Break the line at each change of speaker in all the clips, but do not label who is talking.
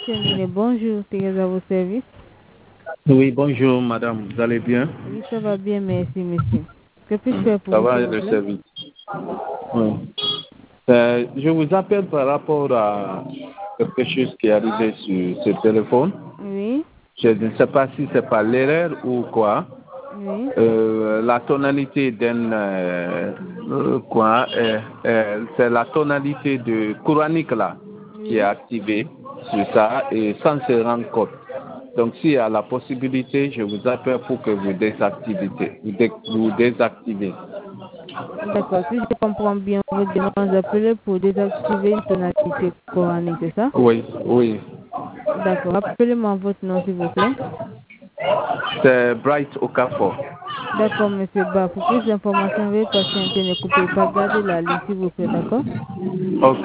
Guinée, bonjour, Thérèse à vos services.
Oui, bonjour madame, vous allez bien?
Oui, ça va bien, merci monsieur. Que puis-je faire pour
Ça
vous,
va
s'il vous
le
plaît?
service? Oui. Je vous appelle par rapport à quelque chose qui est arrivé sur ce téléphone.
Oui,
Je ne sais pas si c'est pas l'erreur ou quoi.
oui,
La tonalité d'un c'est la tonalité de coranique là qui est
oui.
activée sur ça et sans se rendre compte. Donc s'il y a la possibilité, je vous appelle pour que vous vous désactivez.
D'accord, si je comprends bien votre demande, vous appelez pour désactiver une tonalité coranique, c'est ça?
Oui, oui.
D'accord, rappelez-moi votre nom, s'il vous plaît.
C'est Bright Okafor.
D'accord, monsieur Ba, pour plus d'informations, veuillez patienter, ne coupez pas, gardez la ligne, s'il vous plaît, d'accord?
Ok.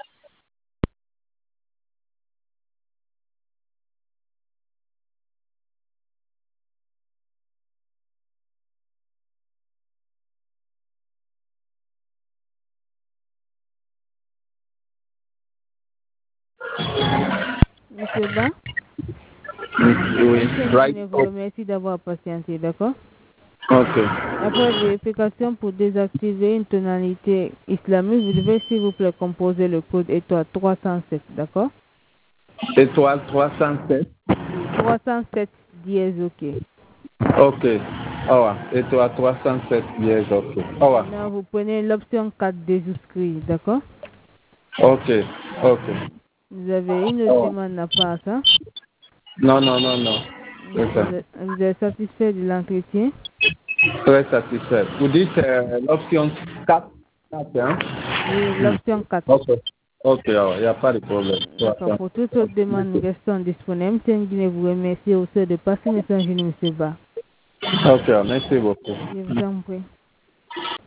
Monsieur Ba,
Oui,
Etienne
Bright
Guinée vous
Okafor.
remercie d'avoir patienté, d'accord?
Ok.
Après vérification, pour désactiver une tonalité islamique, vous devez s'il vous plaît composer le code étoile 307, d'accord?
Étoile 307.
307 dièse, ok.
Ok. Awa. Étoile 307 dièse, ok. Awa.
Maintenant, vous prenez l'option 4 des souscrits, d'accord?
Ok. Ok.
Vous avez une autre
Awa.
demande à part ça?
Non, non, non, non. C'est ça.
Vous êtes satisfait de l'entretien?
Très satisfait. Vous dites l'option 4, 4, hein?
Oui, l'option 4.
Ok. Ok, il n'y a pas de problème.
D'accord, pour toutes autres demandes restant disponibles, Guinée vous remercie aussi de passer message à M. Ba.
Ok, merci beaucoup.
Je vous en prie.